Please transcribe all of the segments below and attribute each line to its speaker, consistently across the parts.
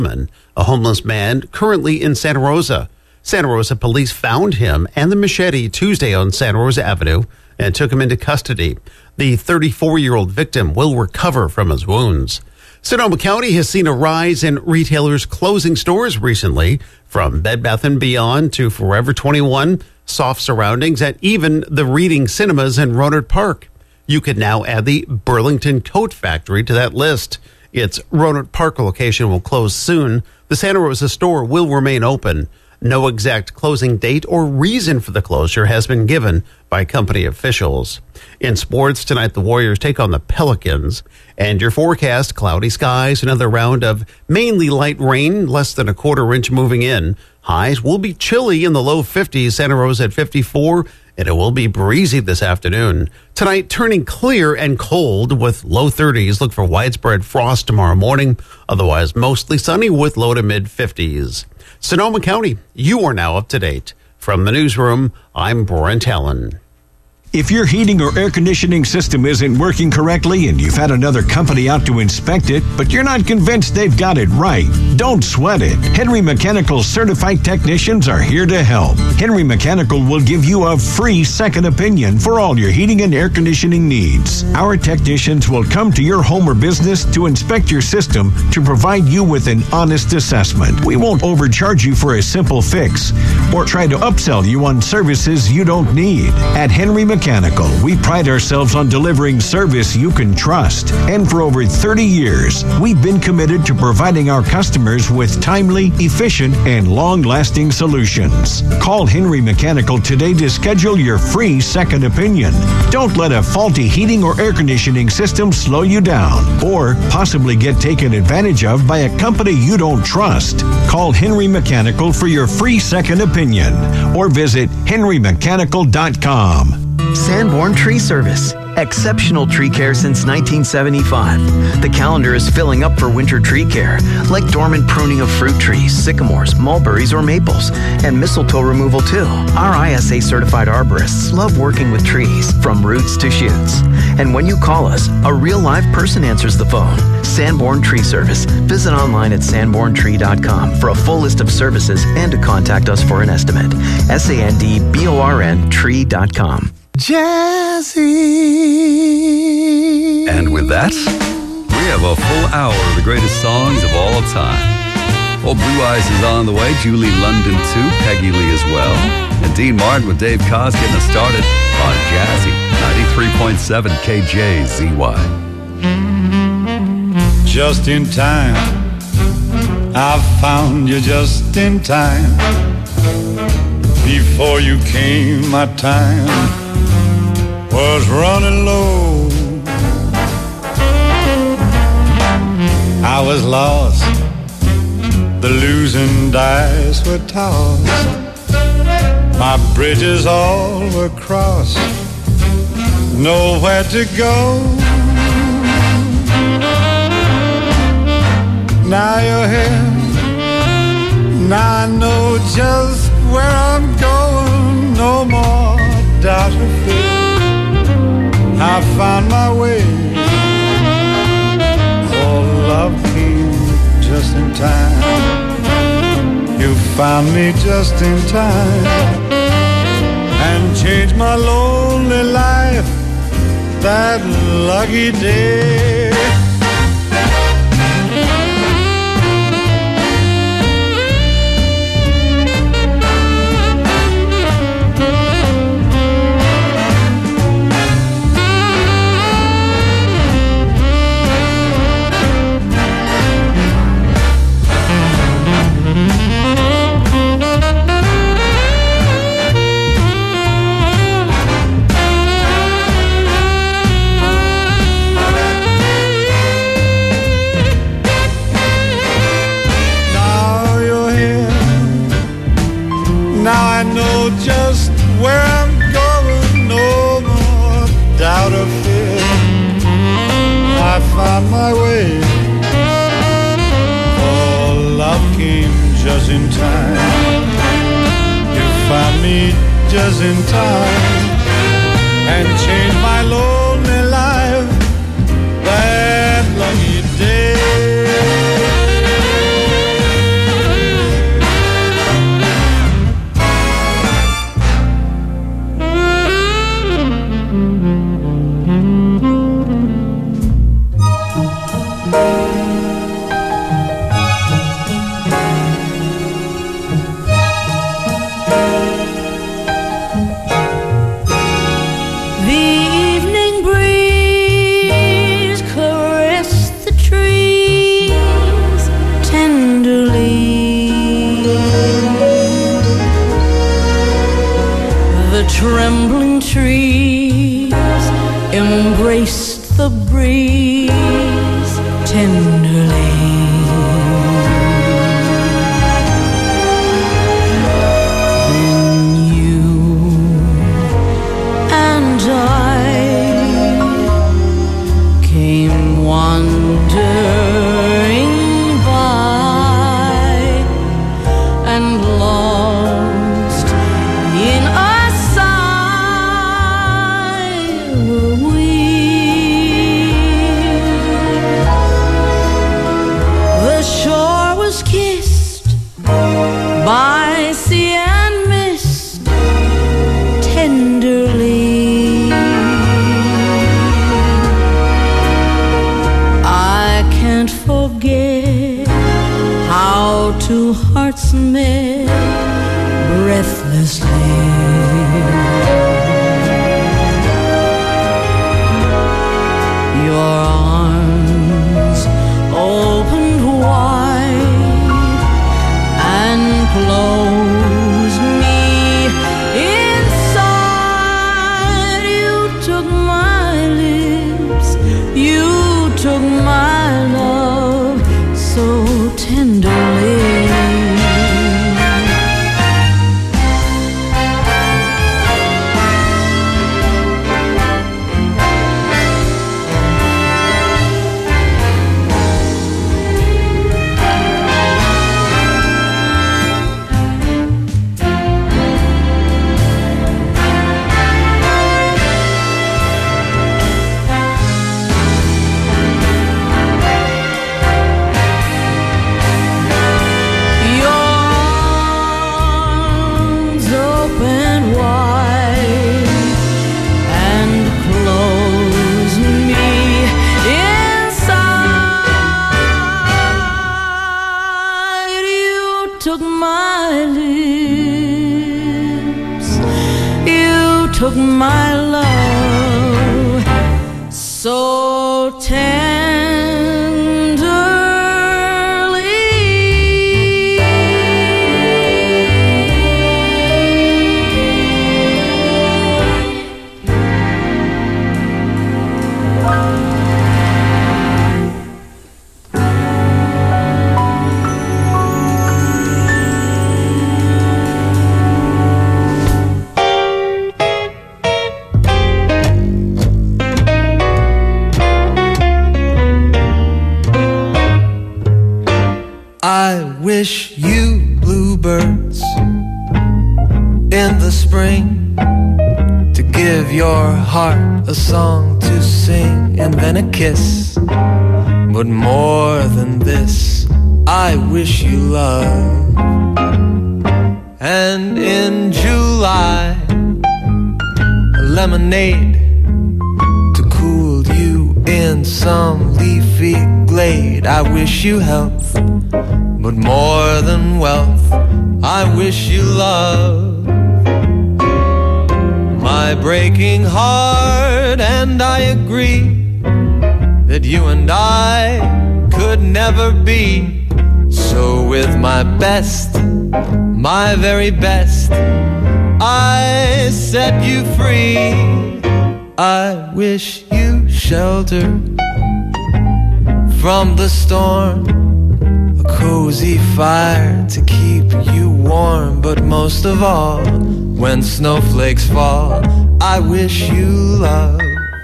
Speaker 1: a homeless man currently in Santa Rosa. Santa Rosa police found him and the machete Tuesday on Santa Rosa Avenue and took him into custody. The 34-year-old victim will recover from his wounds. Sonoma County has seen a rise in retailers closing stores recently, from Bed Bath & Beyond to Forever 21, Soft Surroundings, and even the Reading Cinemas in Rohnert Park. You could now add the Burlington Coat Factory to that list. Its Rohnert Park location will close soon. The Santa Rosa store will remain open. No exact closing date or reason for the closure has been given by company officials. In sports, tonight the Warriors take on the Pelicans. And your forecast, cloudy skies, another round of mainly light rain, less than a quarter inch moving in. Highs will be chilly in the low 50s, Santa Rosa at 54, and it will be breezy this afternoon. Tonight, turning clear and cold with low 30s. Look for widespread frost tomorrow morning. Otherwise, mostly sunny with low to mid 50s. Sonoma County, you are now up to date. From the newsroom, I'm Brent Allen.
Speaker 2: If your heating or air conditioning system isn't working correctly and you've had another company out to inspect it, but you're not convinced they've got it right, don't sweat it. Henry Mechanical certified technicians are here to help. Henry Mechanical will give you a free second opinion for all your heating and air conditioning needs. Our technicians will come to your home or business to inspect your system to provide you with an honest assessment. We won't overcharge you for a simple fix or try to upsell you on services you don't need. At Henry Mechanical, we pride ourselves on delivering service you can trust. And for over 30 years, we've been committed to providing our customers with timely, efficient, and long-lasting solutions. Call Henry Mechanical today to schedule your free second opinion. Don't let a faulty heating or air conditioning system slow you down or possibly get taken advantage of by a company you don't trust. Call Henry Mechanical for your free second opinion or visit henrymechanical.com.
Speaker 3: Sanborn Tree Service. Exceptional tree care since 1975. The calendar is filling up for winter tree care, like dormant pruning of fruit trees, sycamores, mulberries, or maples, and mistletoe removal too. Our ISA certified arborists love working with trees, from roots to shoots. And when you call us, a real live person answers the phone. Sanborn Tree Service. Visit online at sanborntree.com for a full list of services and to contact us for an estimate. SANDBORN tree.com.
Speaker 4: Jazzy. And with that, we have a full hour of the greatest songs of all time. Well, Blue Eyes is on the way, Julie London too, Peggy Lee as well, and Dean Martin with Dave Koz getting us started on Jazzy 93.7 KJZY.
Speaker 5: Just in time, I found you just in time. Before you came, my time was running low. I was lost, the losing dice were tossed. My bridges all were crossed, nowhere to go. Now you're here, now I know just where I'm going. No more doubt or fear, I found my way. Oh, love came just in time. You found me just in time and changed my lonely life that lucky day. Just where I'm going, no more doubt or fear. I found my way. Oh, love came just in time. You found me just in time and changed my lonely life that lucky day.
Speaker 6: breeze tenderly. Then you and I came wandering by, and lost in a sigh were we. The shore was kissed by sea and mist tenderly. I can't forget how two hearts met breathlessly. Your arms opened wide and closed me inside. You took my lips, you took my love so tenderly. Your arms opened wide and closed me inside. You took my lips, you took my love so
Speaker 7: I wish you bluebirds in the spring to give your heart a song to sing and then a kiss. But more than this, I wish you love. And in July, a lemonade to cool you in some leafy glade. I wish you health, but more than wealth, I wish you love. My breaking heart and I agree that you and I could never be. So with my best, my very best, I set you free. I wish you shelter from the storm, a cozy fire to keep you warm. But most of all, when snowflakes fall, I wish you love.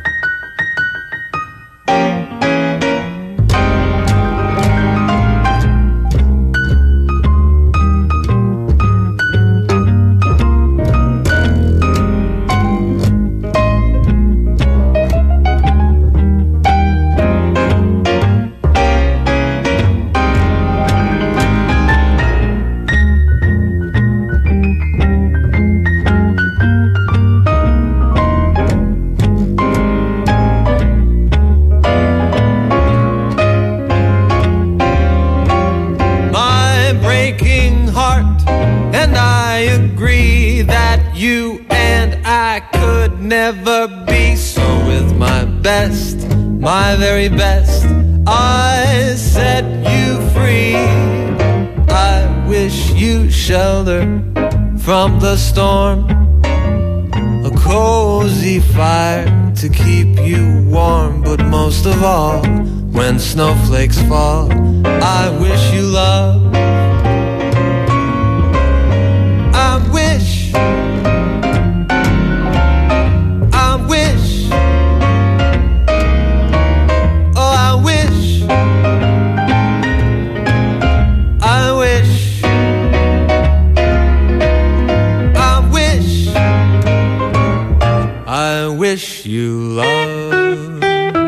Speaker 7: Never be. So with my best, my very best, I set you free. I wish you shelter from the storm, a cozy fire to keep you warm, but most of all, when snowflakes fall, I wish you love. I wish, oh I wish, I wish you love.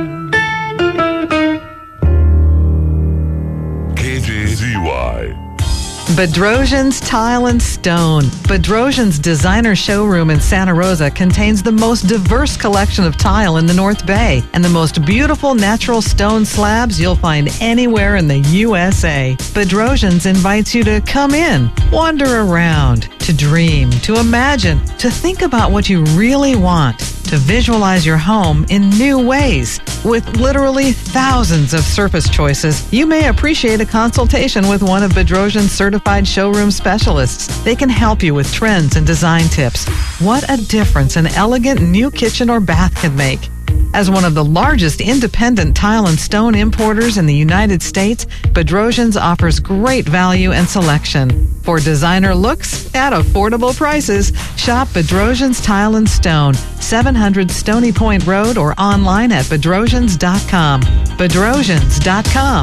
Speaker 8: KJZY.
Speaker 9: Bedrosian's Tile and Stone. Bedrosian's designer showroom in Santa Rosa contains the most diverse collection of tile in the North Bay and the most beautiful natural stone slabs you'll find anywhere in the USA. Bedrosian's invites you to come in, wander around, to dream, to imagine, to think about what you really want, to visualize your home in new ways. With literally thousands of surface choices, you may appreciate a consultation with one of Bedrosian's certified showroom specialists. They can help you with trends and design tips. What a difference an elegant new kitchen or bath can make. As one of the largest independent tile and stone importers in the United States, Bedrosian's offers great value and selection. For designer looks at affordable prices, shop Bedrosian's Tile and Stone, 700 Stony Point Road, or online at bedrosians.com. Bedrosians.com.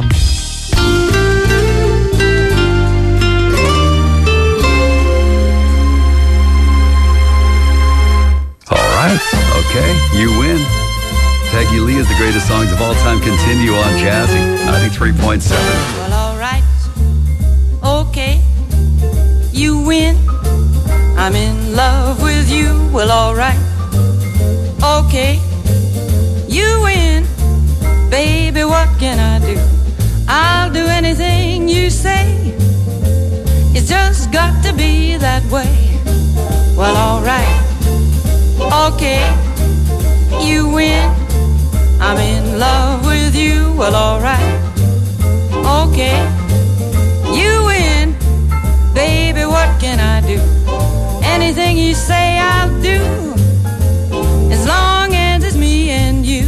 Speaker 4: All right. Okay. You win. Peggy Lee is the greatest songs of all time. Continue on Jazzy 93.7.
Speaker 6: Well, all right. Okay. You win. I'm in love with you. Well, all right. Okay. You win. Baby, what can I do? I'll do anything you say. It's just got to be that way. Well, all right. Okay. You win. I'm in love with you. Well, all right. Okay. You win. Baby, what can I do? Anything you say I'll do, as long as it's me and you.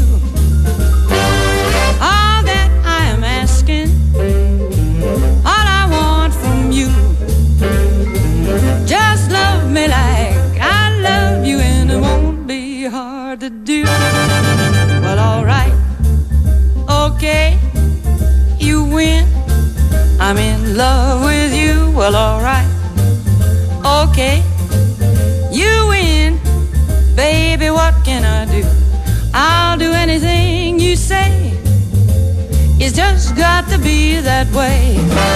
Speaker 6: All that I am asking, all I want from you, just love me like I love you, and it won't be hard to do. Well, all right. Okay. You win. I'm in love with you. Well, all right. Okay. You win. Baby, what can I do? I'll do anything you say. It's just got to be that way.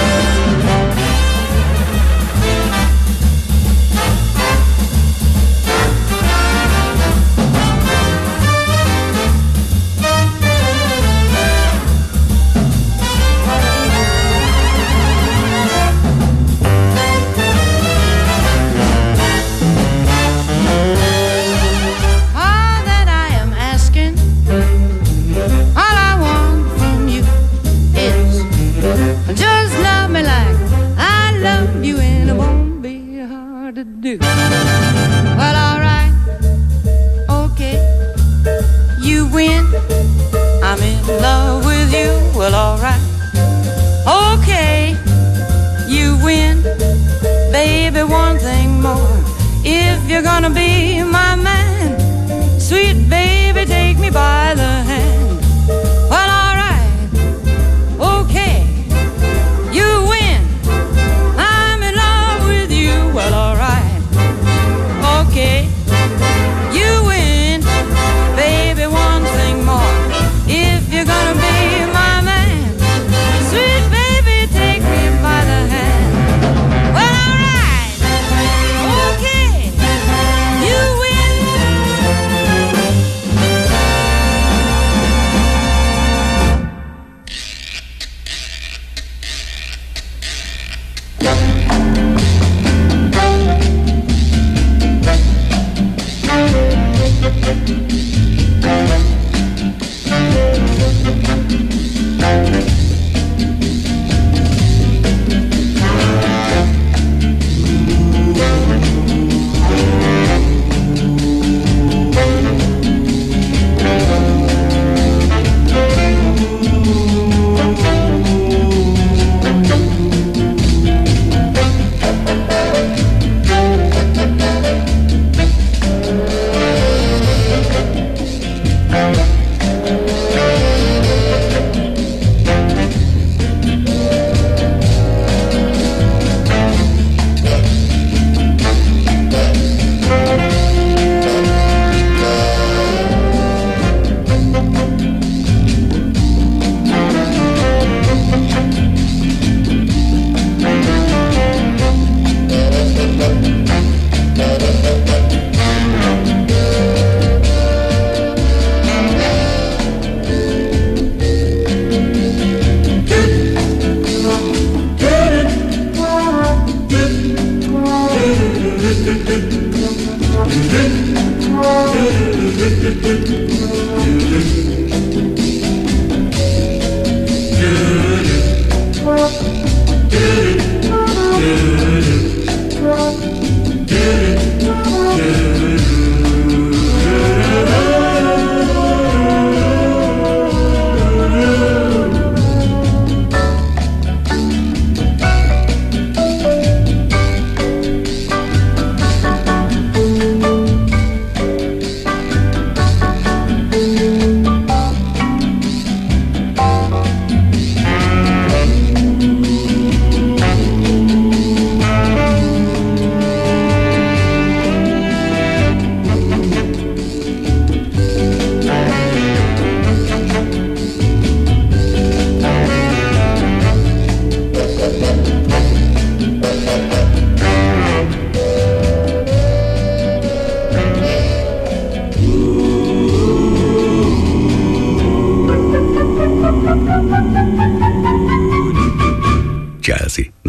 Speaker 6: Just love me like I love you, and it won't be hard to do. Well, all right. Okay. You win. I'm in love with you. Well, all right. Okay. You win. Baby, one thing more. If you're gonna be my man, sweet baby, take me by the hand. Well, all right. Okay. You win. I'm in love with you. Well, all right. Okay. You win. Baby, one thing more. If you're gonna be my man, sweet baby, take me by the hand. Well, all right. Okay. You win.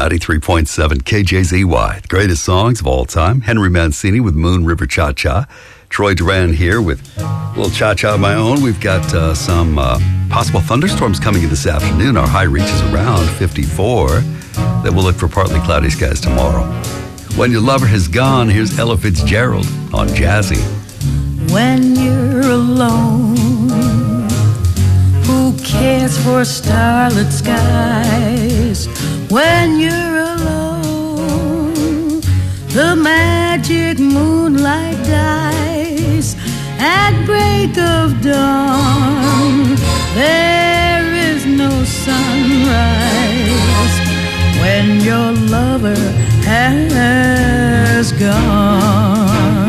Speaker 4: 93.7 KJZY, the greatest songs of all time. Henry Mancini with Moon River Cha-Cha. Troy Duran here with a little cha-cha of my own. We've got some possible thunderstorms coming in this afternoon. Our high reaches around 54. Then we'll look for partly cloudy skies tomorrow. When Your Lover Has Gone, here's Ella Fitzgerald on Jazzy.
Speaker 6: When you're alone, who cares for starlit skies? When you're alone, the magic moonlight dies. At break of dawn, there is no sunrise. When your lover has gone,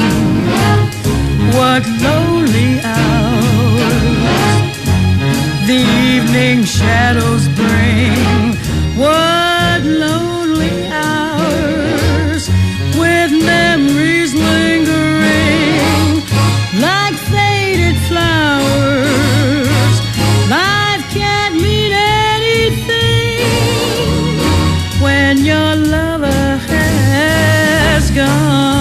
Speaker 6: what lonely hours the evening shadows bring. What lonely hours with memories lingering like faded flowers. Life can't mean anything when your lover has gone.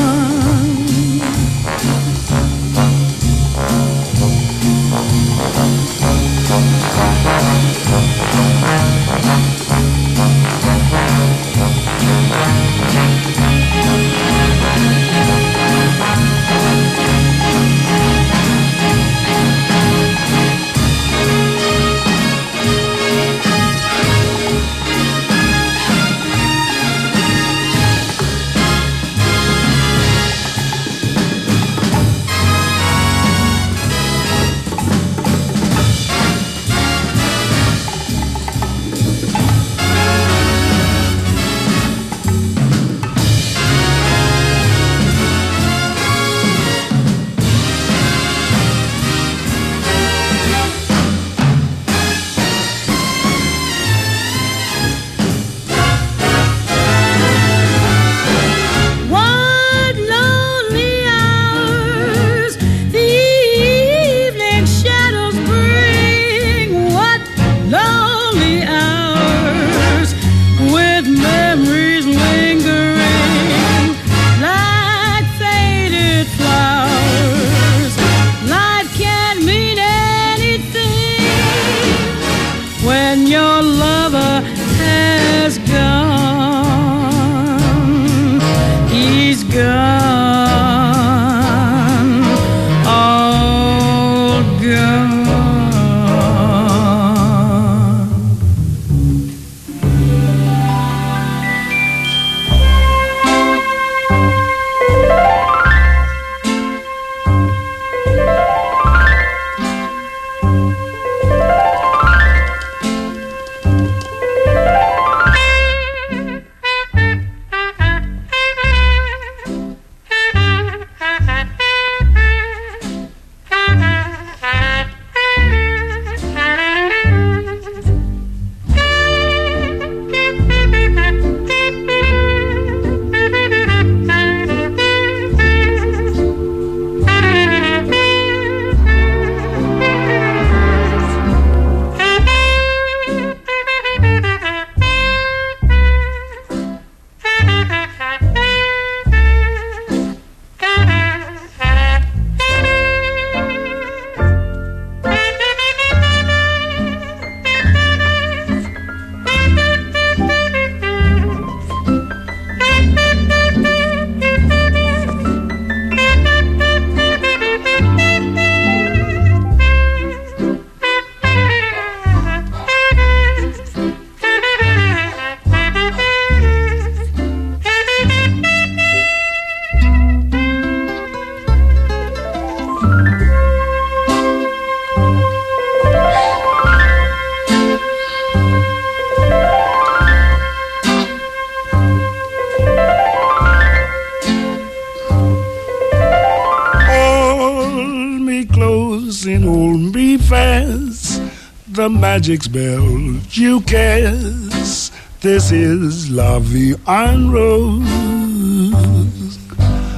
Speaker 5: The magic spell you cast. This is La Vie en Rose.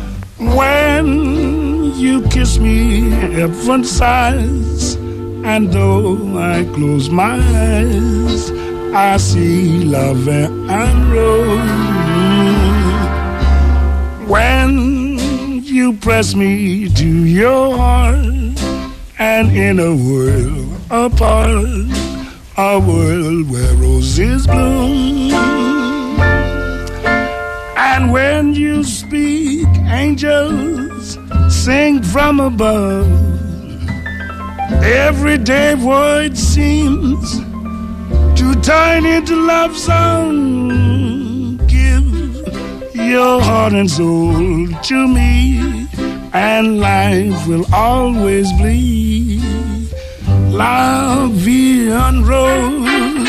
Speaker 5: When you kiss me, heaven sighs, and though I close my eyes, I see love and rose. When you press me to your heart, and in a world apart, a world where roses bloom. And when you speak, angels sing from above. Everyday void seems to turn into love song. Give your heart and soul to me, and life will always be la vie en rose.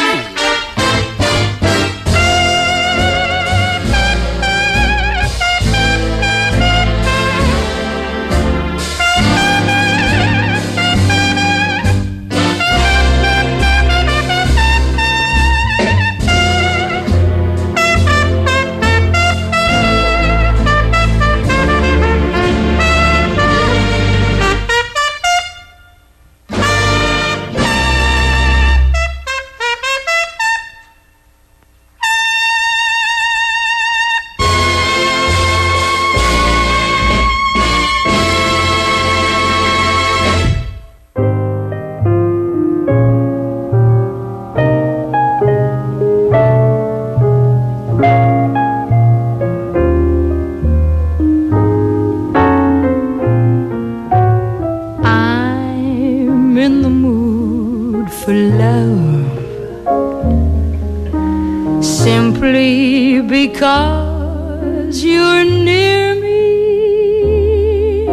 Speaker 6: Because you're near me,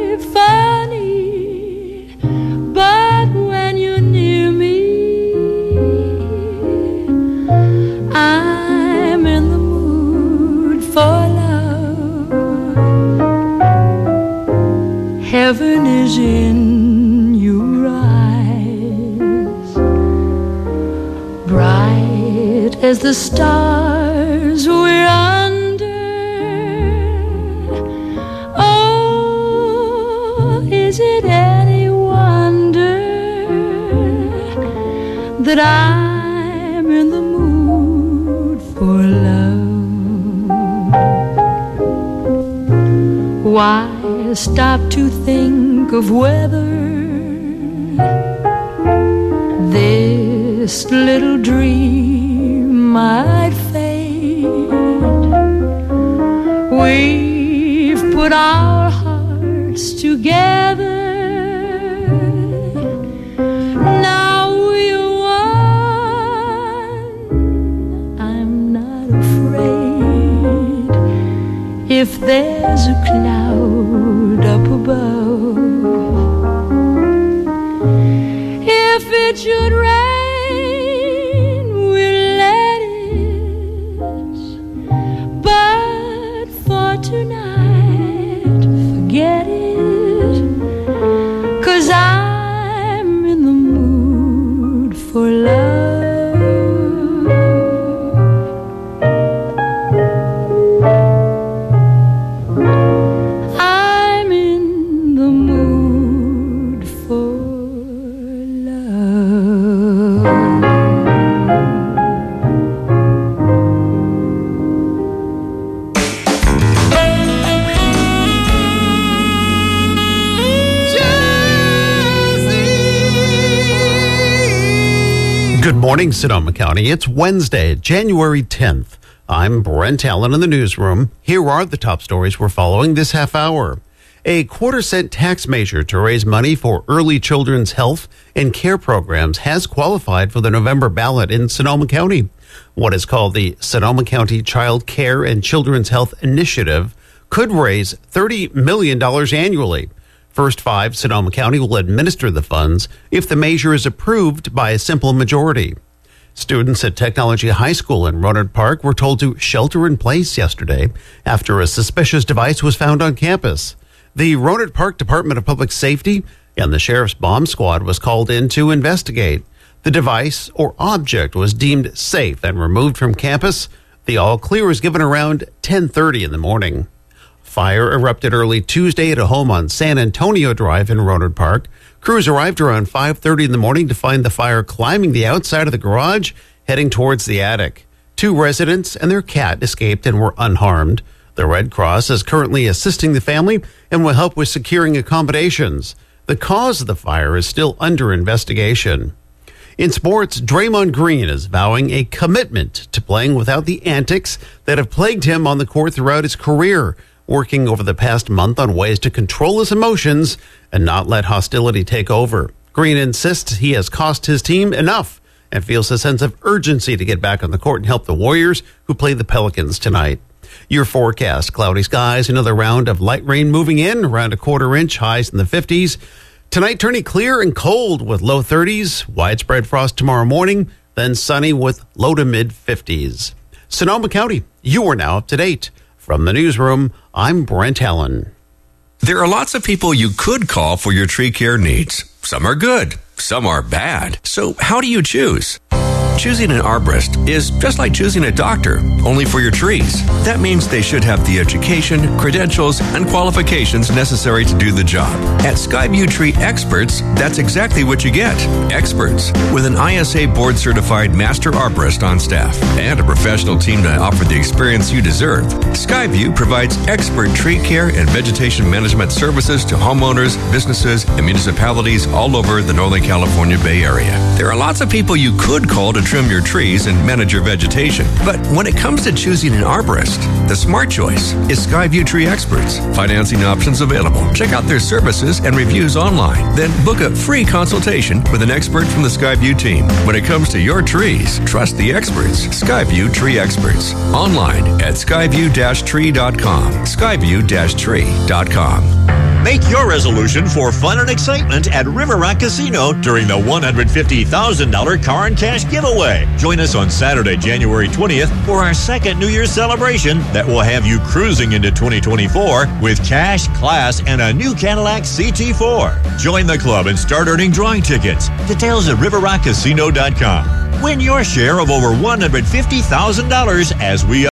Speaker 6: funny, but when you're near me, I'm in the mood for love. Heaven is in your eyes, bright as the stars we're under. Oh, is it any wonder that I'm in the mood for love? Why stop to think of whether this little dream might fade? We've put our hearts together. Now we're one. I'm not afraid if there's a cloud up above. If it should rain, we'll let it. But for tonight, forget it. 'Cause I'm in the mood for love. I'm in the mood for love.
Speaker 1: Good morning, Sonoma County. It's Wednesday, January 10th. I'm Brent Allen in the newsroom. Here are the top stories we're following this half hour. A quarter-cent tax measure to raise money for early children's health and care programs has qualified for the November ballot in Sonoma County. What is called the Sonoma County Child Care and Children's Health Initiative could raise $30 million annually. First Five Sonoma County will administer the funds if the measure is approved by a simple majority. Students at Technology High School in Rohnert Park were told to shelter in place yesterday after a suspicious device was found on campus. The Rohnert Park Department of Public Safety and the Sheriff's Bomb Squad was called in to investigate. The device or object was deemed safe and removed from campus. The all clear was given around 10:30 in the morning. Fire erupted early Tuesday at a home on San Antonio Drive in Rohnert Park. Crews arrived around 5:30 in the morning to find the fire climbing the outside of the garage, heading towards the attic. 2 residents and their cat escaped and were unharmed. The Red Cross is currently assisting the family and will help with securing accommodations. The cause of the fire is still under investigation. In sports, Draymond Green is vowing a commitment to playing without the antics that have plagued him on the court throughout his career, working over the past month on ways to control his emotions and not let hostility take over. Green insists he has cost his team enough and feels a sense of urgency to get back on the court and help the Warriors, who play the Pelicans tonight. Your forecast: cloudy skies, another round of light rain moving in, around a quarter inch, highs in the 50s. Tonight turning clear and cold with low 30s, widespread frost tomorrow morning, then sunny with low to mid 50s. Sonoma County, you are now up to date. From the newsroom, I'm Brent Helen.
Speaker 10: There are lots of people you could call for your tree care needs. Some are good, some are bad. So how do you choose? Choosing an arborist is just like choosing a doctor, only for your trees. That means they should have the education, credentials, and qualifications necessary to do the job. At Skyview Tree Experts, that's exactly what you get. Experts with an ISA board-certified master arborist on staff and a professional team to offer the experience you deserve. Skyview provides expert tree care and vegetation management services to homeowners, businesses, and municipalities all over the Northern California Bay Area. There are lots of people you could call to trim your trees and manage your vegetation. But when it comes to choosing an arborist, the smart choice is Skyview Tree Experts. Financing options available. Check out their services and reviews online. Then book a free consultation with an expert from the Skyview team. When it comes to your trees, trust the experts. Skyview Tree Experts. Online at skyview-tree.com. Skyview-tree.com.
Speaker 11: Make your resolution for fun and excitement at River Rock Casino during the $150,000 car and cash giveaway. Join us on Saturday, January 20th for our second New Year's celebration that will have you cruising into 2024 with cash, class, and a new Cadillac CT4. Join the club and start earning drawing tickets. Details at riverrockcasino.com. Win your share of over $150,000 as we